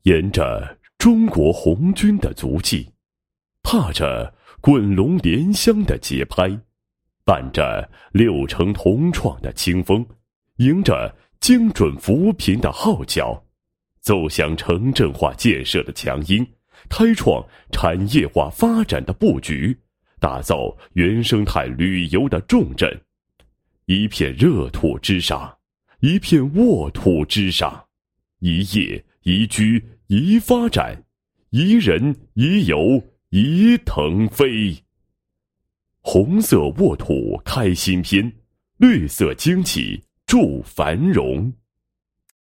沿着中国红军的足迹，踏着滚龙莲香的节拍，伴着六城同创的清风，迎着精准扶贫的号角，走向城镇化建设的强音，开创产业化发展的布局，打造原生态旅游的重镇。一片热土之上，一片沃土之上，一业一居一发展，一人一游一腾飞。红色沃土开新篇，绿色经济祝繁荣。